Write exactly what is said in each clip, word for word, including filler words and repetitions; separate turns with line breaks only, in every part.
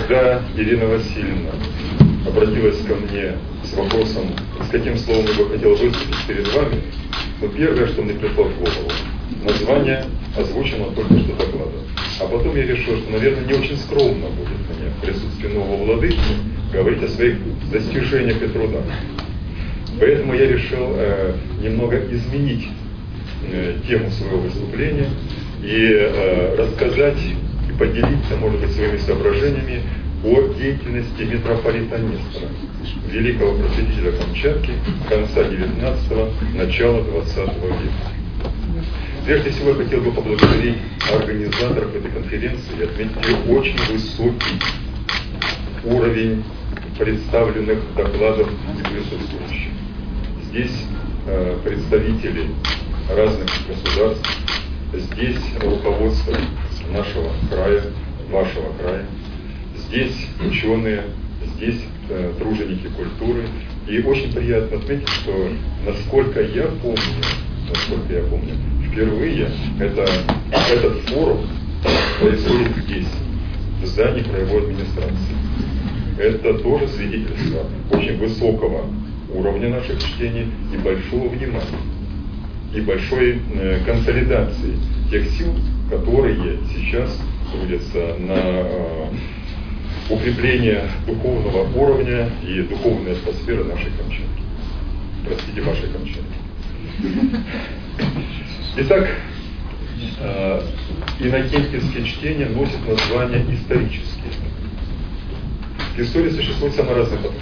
Когда Ирина Васильевна обратилась ко мне с вопросом, с каким словом я бы хотел выступить перед вами, но первое, что мне пришло в голову, название озвучено только что доклада. А потом я решил, что, наверное, не очень скромно будет мне в присутствии нового владыки говорить о своих достижениях и трудах. Поэтому я решил э, немного изменить э, тему своего выступления и э, рассказать и поделиться, может быть, своими соображениями о деятельности митрополита Нестора, великого просветителя Камчатки конца девятнадцатого, начала двадцатого века. Прежде всего, я хотел бы поблагодарить организаторов этой конференции и отметить очень высокий уровень представленных докладов и присутствующих. Здесь э, представители разных государств, здесь руководство нашего края, вашего края, здесь ученые, здесь э, труженики культуры. И очень приятно отметить, что, насколько я помню, насколько я помню, впервые это, этот форум происходит здесь, в здании краевой администрации. Это тоже свидетельство очень высокого уровня наших чтений и большого внимания, и большой э, консолидации тех сил, которые сейчас трудятся на э, укрепление духовного уровня и духовной атмосферы нашей Камчатки. Простите, вашей Камчатки. Итак, э, иннокентьевские чтения носят название исторические. К истории существует самый разный подход.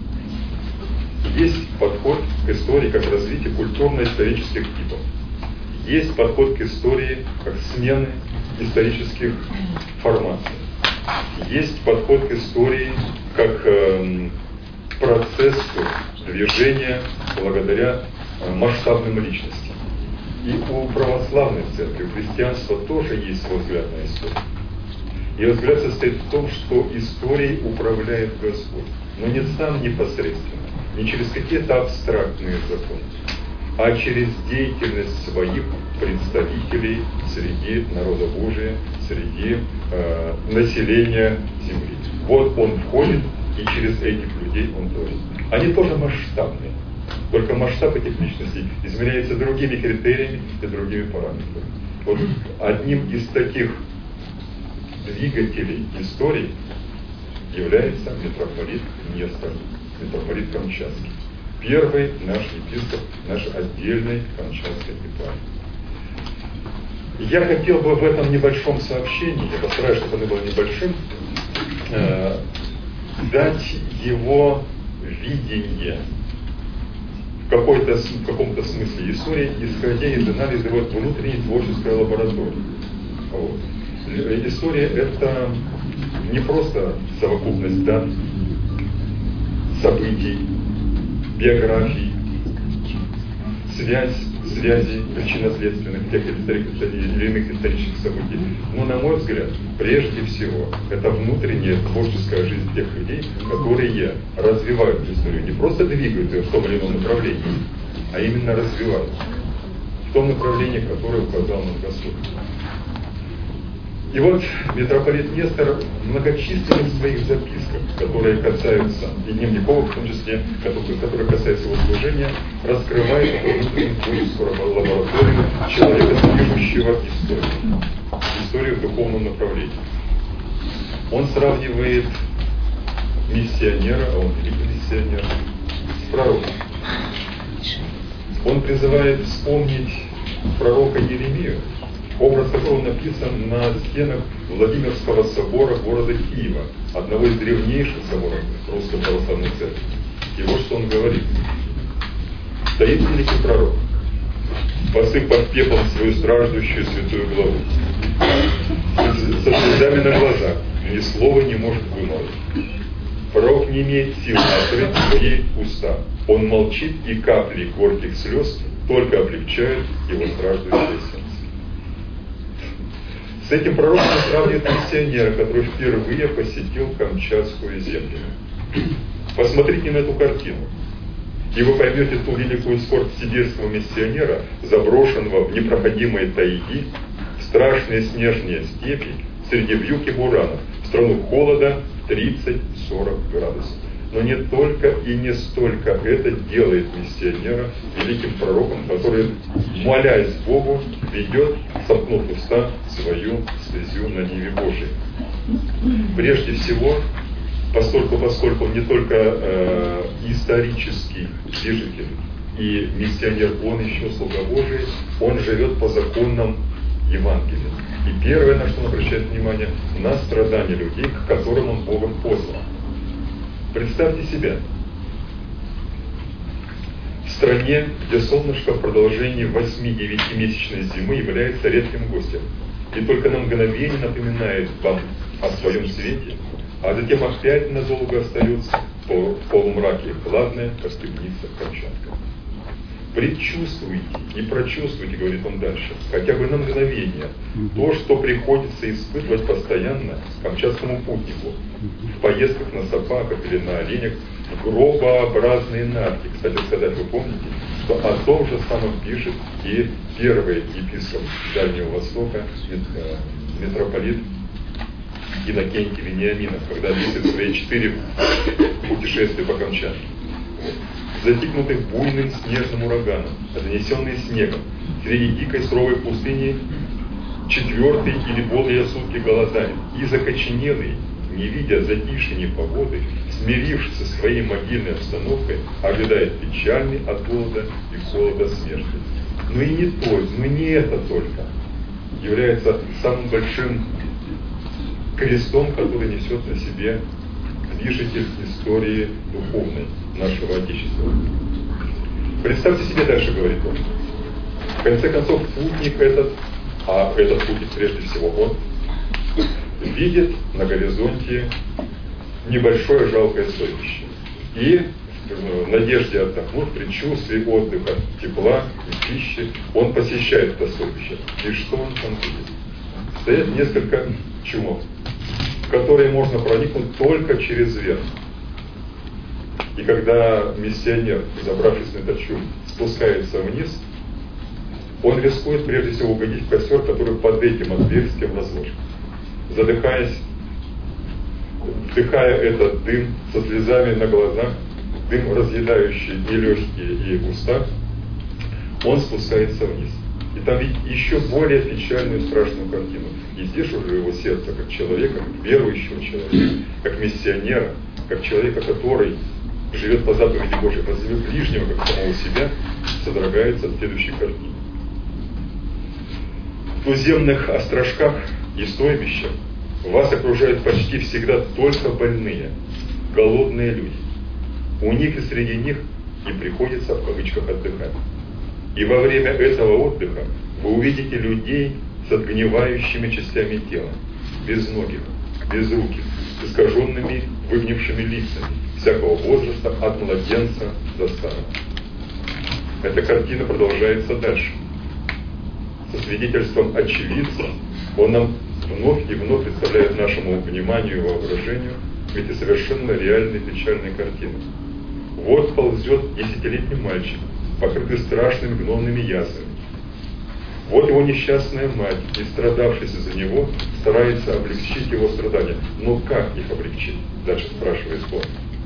Есть подход к истории как развитие культурно-исторических типов. Есть подход к истории как смены исторических формаций. Есть подход к истории как э, процессу движения благодаря э, масштабным личностям. И у православной церкви, у христианства тоже есть свой взгляд на историю. Ее взгляд состоит в том, что историей управляет Господь, но не сам непосредственно, не через какие-то абстрактные законы, а через деятельность своих представителей среди народа Божия, среди э, населения земли. Вот он входит, и через этих людей он творит. Они тоже масштабные, только масштаб этих личностей измеряется другими критериями и другими параметрами. Вот одним из таких двигателей истории является митрополит Нестор, митрополит Камчатский. Первый наш епископ, наш отдельной Камчатской епархии. Я хотел бы в этом небольшом сообщении, я постараюсь, чтобы оно было небольшим, э, дать его видение в, какой-то, в каком-то смысле истории, исходя из анализа его внутренней творческой лаборатории. Вот. История — это не просто совокупность дат, событий, биографий, связь, связи причинно-следственных тех или иных исторических событий. Но, на мой взгляд, прежде всего, это внутренняя творческая жизнь тех людей, которые развивают историю, не просто двигают ее в том или ином направлении, а именно развивают в том направлении, которое указал нам Господь. И вот митрополит Нестор в многочисленных своих записках, которые касаются, и дневниковых в том числе, которые, которые касаются его служения, раскрывает внутреннюю творческую лабораторию человека, движущего историю, историю в духовном направлении. Он сравнивает миссионера, а он великий миссионер, с пророком. Он призывает вспомнить пророка Еремию, образ которого написан на стенах Владимирского собора города Киева, одного из древнейших соборов Русской Православной Церкви. И вот что он говорит. Стоит великий пророк, посыпав пеплом свою страждущую святую главу, со слезами на глазах, ни слова не может вымолвить. Пророк не имеет сил открыть свои уста. Он молчит, и капли горьких слез только облегчают его страждущее сердце. С этим пророком сравнивает миссионера, который впервые посетил Камчатскую землю. Посмотрите на эту картину, и вы поймете ту великую скорбь сибирского миссионера, заброшенного в непроходимые тайги, в страшные снежные степи, среди вьюг и буранов, в страну холода, в тридцать-сорок градусов. Но не только и не столько это делает миссионера великим пророком, который, молясь Богу, ведет, сомкнув уста, свою слезю на ниве Божией. Прежде всего, поскольку, поскольку он не только э, исторический движитель и миссионер, он еще слуга Божий, он живет по законам Евангелия. И первое, на что он обращает внимание, на страдания людей, к которым он Богом послан. Представьте себя в стране, где солнышко в продолжении восьми-девятимесячной зимы является редким гостем, и только на мгновение напоминает вам о своем свете, а затем опять надолго остается в полумраке хладная, как темница Камчатка. Предчувствуйте и прочувствуйте, говорит он дальше, хотя бы на мгновение, то, что приходится испытывать постоянно камчатскому путнику в поездках на собаках или на оленях, в гробообразные нарки. Кстати сказать, вы помните, что о том же самом пишет и первый епископ Дальнего Востока, митрополит Иннокентий Вениаминов, когда описывает свои четыре путешествия по Камчатке. Затикнутых буйным снежным ураганом, занесенные снегом, среди дикой суровой пустыни, четвертый или более сутки голодами, и закоченелый, не видя затишья погоды, смирившись со своей могильной обстановкой, ожидает печальный от голода и холода смерти. Но и не то, но не это только является самым большим крестом, который несет на себе движитель истории духовной нашего Отечества. Представьте себе, дальше говорит он, в конце концов, путник этот, а этот путник прежде всего он, видит на горизонте небольшое жалкое стойбище. И в надежде отдохнуть, в предчувствии отдыха, тепла и пищи, он посещает это стойбище. И что он там видит? Стоят несколько чумов, в которые можно проникнуть только через верх. И когда миссионер, забравшись на этот чум, спускается вниз, он рискует прежде всего угодить в костер, который под этим отверстием разложен. Задыхаясь, вдыхая этот дым со слезами на глазах, дым, разъедающий и легкие, и уста, он спускается вниз. И там видит еще более печальную, страшную картину. И здесь уже его сердце, как человека, как верующего человека, как миссионера, как человека, который живет по заповеди Божьей, по заповеди ближнего, как самого себя, содрогается от следующей картины. В туземных острожках и стойбищах вас окружают почти всегда только больные, голодные люди. У них и среди них и приходится в кавычках отдыхать. И во время этого отдыха вы увидите людей с отгнивающими частями тела, безногих, безруких, с искаженными, выгнившими лицами, всякого возраста, от младенца до старого. Эта картина продолжается дальше. Со свидетельством очевидца он нам вновь и вновь представляет нашему вниманию и воображению эти совершенно реальные печальные картины. Вот ползет десятилетний мальчик, покрытый страшными гнойными язвами. Вот его несчастная мать, и страдавшаяся за него, старается облегчить его страдания. Но как их облегчить? Дальше спрашивает он.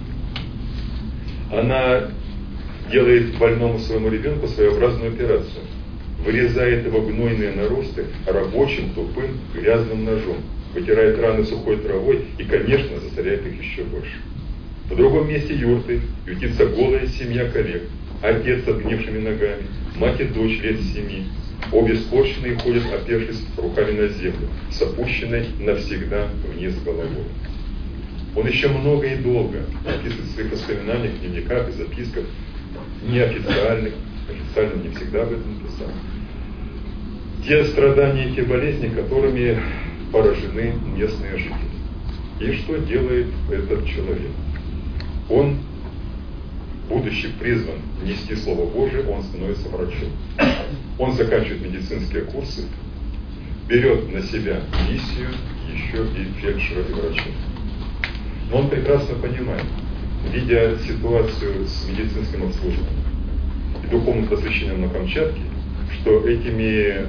Она делает больному своему ребенку своеобразную операцию. Вырезает его гнойные наросты рабочим, тупым, грязным ножом. Вытирает раны сухой травой и, конечно, засоряет их еще больше. В другом месте юрты ютится голая семья коллег. Отец с отгнившими ногами, мать и дочь лет семи. Обе скорченные ходят, опершись руками на землю, с опущенной навсегда вниз головой. Он еще много и долго описывает в своих воспоминаниях, дневниках и записках, неофициальных, официально не всегда об этом писал, те страдания и те болезни, которыми поражены местные жители. И что делает этот человек? Он, будучи призван нести Слово Божие, он становится врачом. Он заканчивает медицинские курсы, берет на себя миссию еще и фельдшера и врача. Но он прекрасно понимает, видя ситуацию с медицинским обслуживанием и духовным просвещением на Камчатке, что этими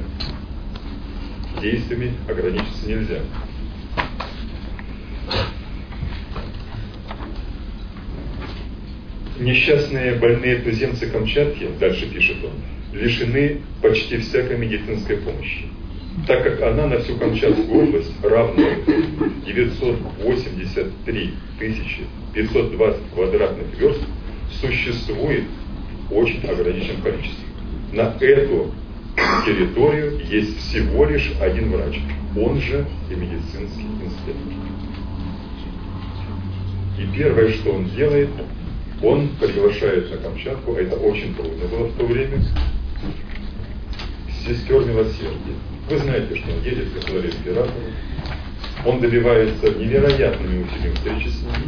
действиями ограничиться нельзя. Несчастные больные туземцы Камчатки, дальше пишет он, лишены почти всякой медицинской помощи, так как она на всю Камчатскую область, равная девятьсот восемьдесят три тысячи пятьсот двадцать квадратных верст, существует в очень ограниченном количестве. На эту территорию есть всего лишь один врач, он же и медицинский инспектор. И первое, что он делает, он приглашает на Камчатку, а это очень трудно было в то время, сестер милосердия. Вы знаете, что он едет к государю-императору, он добивается невероятными усилиями встречи с ними,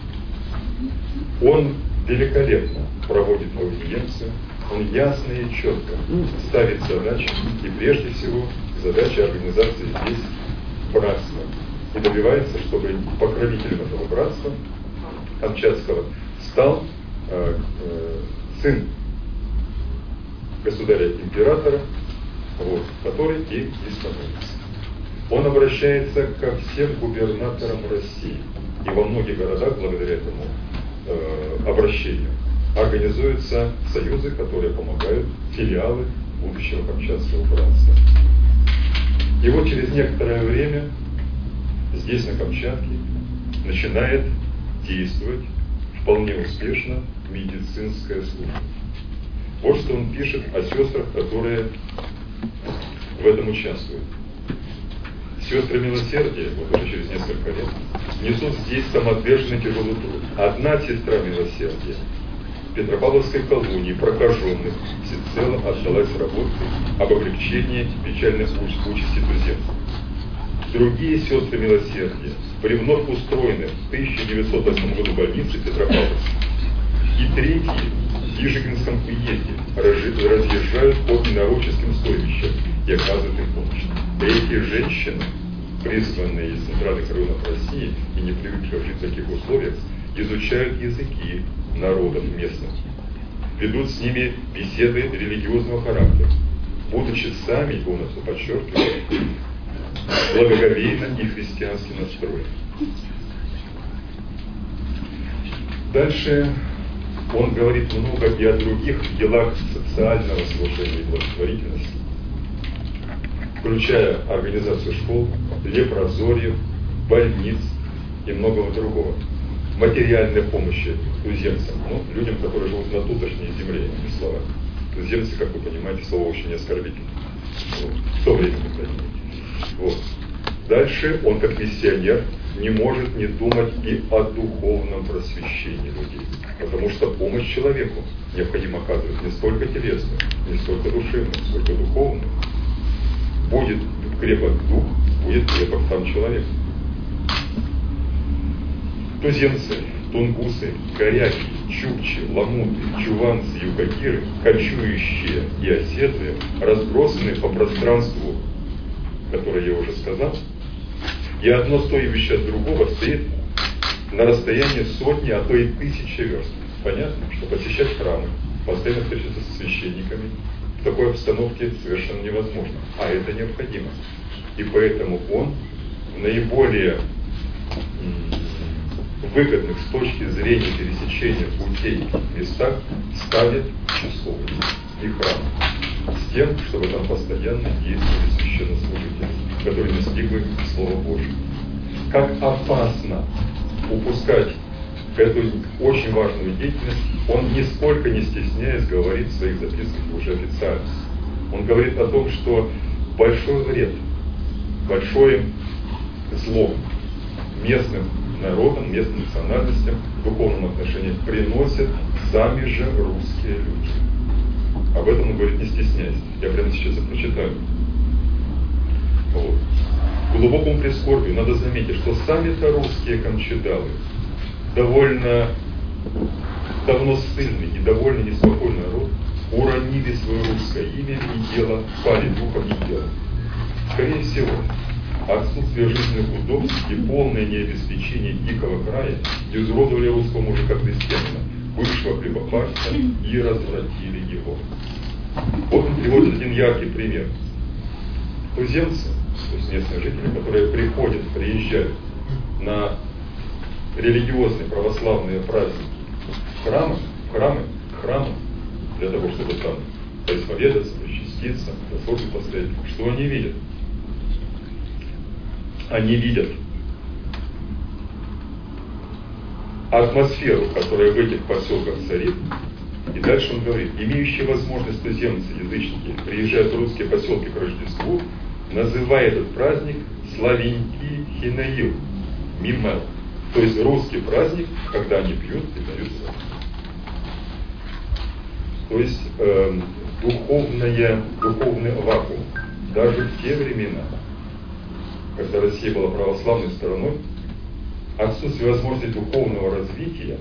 он великолепно проводит аудиенцию, он ясно и четко ставит задачи, и прежде всего задача организации здесь братства. И добивается, чтобы покровителем этого братства Камчатского стал э, э, сын государя-императора, вот, который и, и становится. Он обращается ко всем губернаторам России. И во многих городах, благодаря этому э, обращению, организуются союзы, которые помогают, филиалы будущего Камчатского братства. И вот через некоторое время здесь, на Камчатке, начинает действовать вполне успешно медицинская служба. Вот что он пишет о сестрах, которые в этом участвуют. Сестры милосердия, вот уже через несколько лет, несут здесь самоотверженный тяжелый труд. Одна сестра милосердия в Петропавловской колонии прокаженных всецело отдалась работе об облегчении печальных участи туземцев. Другие сестры милосердия при вновь устроенных в тысяча девятьсот восьмом году больнице Петропавловске и третьи в Ижегинском уезде разъезжают по инородческим стойбищам и оказывают им помощь. Эти женщины, призванные из центральных районов России и не привыкшие жить в таких условиях, изучают языки народов местных, ведут с ними беседы религиозного характера, будучи сами, полностью подчеркиваю, благоговейно и христиански настроены. Дальше он говорит много и о других делах социального служения и благотворительности, включая организацию школ, лепрозорьев, больниц и многого другого. Материальной помощи туземцам, ну, людям, которые живут на тутошней земле, иными словами. Туземцы, как вы понимаете, слово очень оскорбительное. Вот. В то время, по крайней мере. Вот. Дальше он, как миссионер, не может не думать и о духовном просвещении людей. Потому что помощь человеку необходимо оказывать не столько телесную, не столько душевную, сколько духовную. Будет крепок дух, будет крепок сам человек. Туземцы, тунгусы, коряки, чукчи, ламуты, чуванцы, юкагиры, кочующие и оседлые разбросаны по пространству, которое я уже сказал, и одно стоящее от другого стоит на расстоянии сотни, а то и тысячи верст. Понятно, что посещать храмы, постоянно встречаться со священниками в такой обстановке совершенно невозможно, а это необходимо. И поэтому он в наиболее выгодных с точки зрения пересечения путей местах ставит часовни и храмы, с тем, чтобы там постоянно действовали священнослужители, которые настигли Слово Божие. Как опасно упускать эту очень важную деятельность, он нисколько не стесняясь говорит в своих записках уже официально. Он говорит о том, что большой вред, большое зло местным народам, местным национальностям в духовном отношении приносят сами же русские люди. Об этом он говорит, не стесняясь. Я прямо сейчас это прочитаю. Вот. К глубокому прискорбию надо заметить, что сами-то русские камчедалы довольно давно ссыльный и довольно неспокойный народ уронили свое русское имя и дело, пали духом и телом. Скорее всего, отсутствие жизненных удобств и полное необеспечение дикого края изуродовали русского мужика христианина, бывшего хлебопашца, и развратили его. Вот он приводит один яркий пример. Туземцы, то есть местные жители, которые приходят, приезжают на религиозные православные праздники в храмах, в храмы, к храму, для того, чтобы там поисповедаться, причаститься, заслуги поставить. Что они видят? Они видят атмосферу, которая в этих поселках царит. И дальше он говорит: имеющие возможность туземцы, язычники, приезжают в русские поселки к Рождеству, называя этот праздник Славенький Хинаил, Мимел. То есть русский праздник, когда они пьют и дают зал. То есть э, духовная, духовный вакуум. Даже в те времена, когда Россия была православной страной, отсутствие возможности духовного развития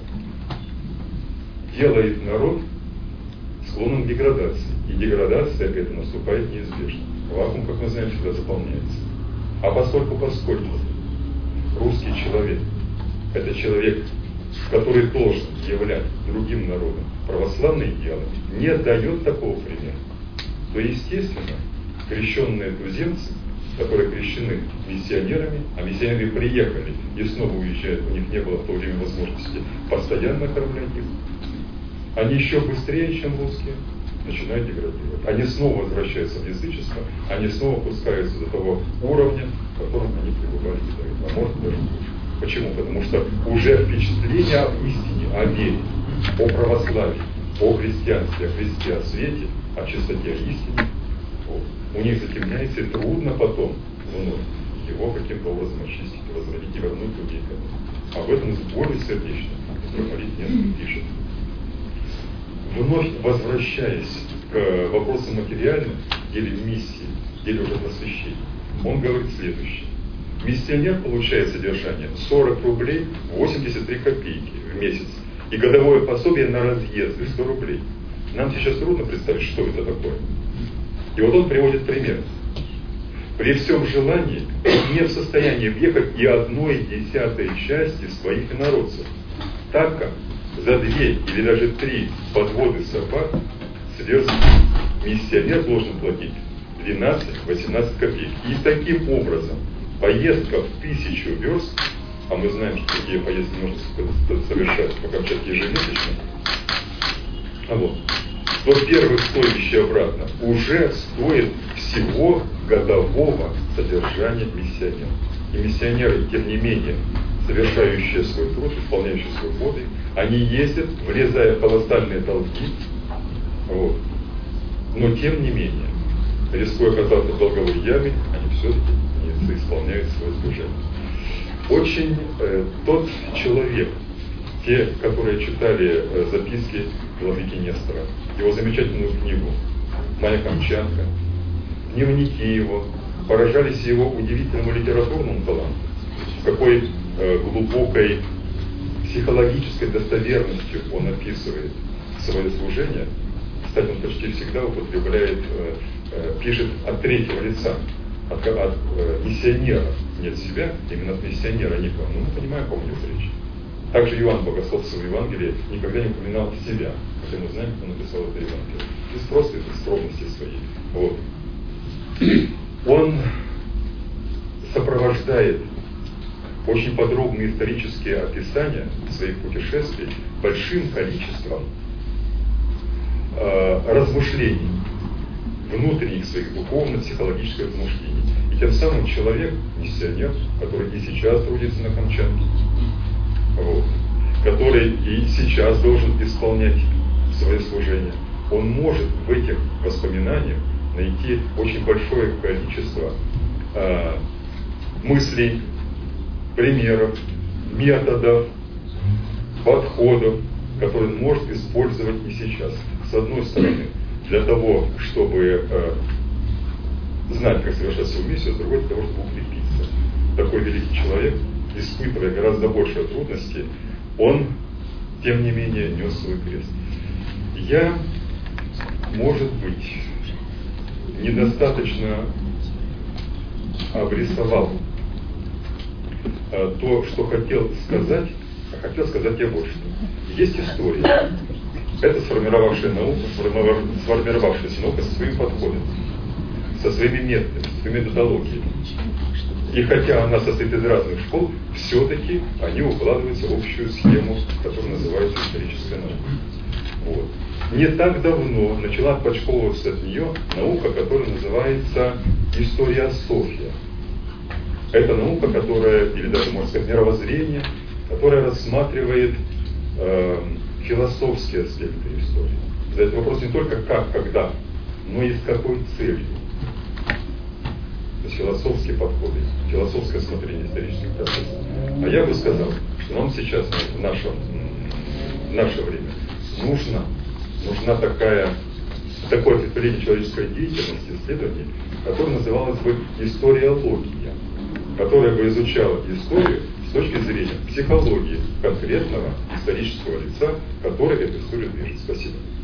делает народ склонным к деградации. И деградация эта наступает неизбежно. Вакуум, как мы знаем, всегда заполняется. А поскольку, поскольку русский человек – это человек, который должен являть другим народам православные идеалы, не дает такого примера, то, естественно, крещенные туземцы, которые крещены миссионерами, а миссионеры приехали и снова уезжают, у них не было в то время возможности постоянно кормлять их, они еще быстрее, чем русские, начинают деградировать. Они снова возвращаются в язычество, они снова опускаются до того уровня, в котором они пребывали до этого, а может даже лучше. Почему? Потому что уже впечатление об истине, о вере, о православии, о христианстве, о Христе, о свете, о чистоте, о истине, вот, у них затемняется, и трудно потом вновь его каким-то образом очистить, возродить и вернуть людей к этому. Об этом более сердечно митрополит Нестор пишет. Вновь возвращаясь к вопросу материальным, или миссии, или уже просвещения, он говорит следующее. Миссионер получает содержание сорок рублей восемьдесят три копейки в месяц и годовое пособие на разъезды сто рублей. Нам сейчас трудно представить, что это такое. И вот он приводит пример. При всем желании он не в состоянии въехать и одной десятой части своих инородцев, так как за две или даже три подводы собак сверстки миссионер должен платить двенадцать-восемнадцать копеек. И таким образом поездка в тысячу верст, а мы знаем, что такие поездки можно совершать по Камчатке ежемесячно, а вот, до первых стоящих обратно уже стоит всего годового содержания миссионера. И миссионеры, тем не менее, совершающие свой труд, исполняющие свой подвиг, они ездят, влезая в колоссальные долги, вот. Но тем не менее, рискуя оказаться в долговой яме, они все-таки не исполняют свое служение. Очень э, тот человек, те, которые читали э, записки владыки Нестора, его замечательную книгу «Моя Камчатка», дневники его, поражались его удивительному литературному таланту, с какой э, глубокой психологической достоверностью он описывает свое служение. Кстати, он почти всегда употребляет, э, э, пишет от третьего лица, от, от э, миссионера, не от себя, именно от миссионера никого. Ну, мы понимаем, о ком идет речь. Также Иоанн Богослов в своем Евангелии никогда не упоминал себя, хотя мы знаем, кто написал это Евангелие. Из просто из скромности своей. Вот. Он сопровождает очень подробные исторические описания своих путешествий большим количеством э, размышлений, внутренних своих духовно-психологических размышлений. И тем самым человек, миссионер, который и сейчас трудится на Камчатке, вот, который и сейчас должен исполнять свое служение, он может в этих воспоминаниях найти очень большое количество э, мыслей, примеров, методов, подходов, которые он может использовать и сейчас. С одной стороны, для того, чтобы э, знать, как совершать свою миссию, с другой, для того, чтобы укрепиться. Такой великий человек, испытывая гораздо большие трудности, он, тем не менее, нес свой крест. Я, может быть, недостаточно обрисовал э, то, что хотел сказать, а хотел сказать я вот что. Есть история. Это сформировавшая наука, сформировавшаяся наука со своим подходом, со своими методами, со своей методологией. И хотя она состоит из разных школ, все-таки они укладываются в общую схему, которая называется историческая наука. Вот. Не так давно начала отпочковываться от нее наука, которая называется историософия. Это наука, которая, или даже можно сказать, мировоззрение, которое рассматривает э, философские аспекты истории. Задает вопрос не только как, когда, но и с какой целью. То есть философские подходы, философское смотрение исторических процессов. А я бы сказал, что нам сейчас, в, нашем, в наше время, нужно, нужна такая, такое ответвление человеческой деятельности, исследований, которое называлось бы историология, которая бы изучала историю с точки зрения психологии конкретного исторического лица, который эту историю движет. Спасибо.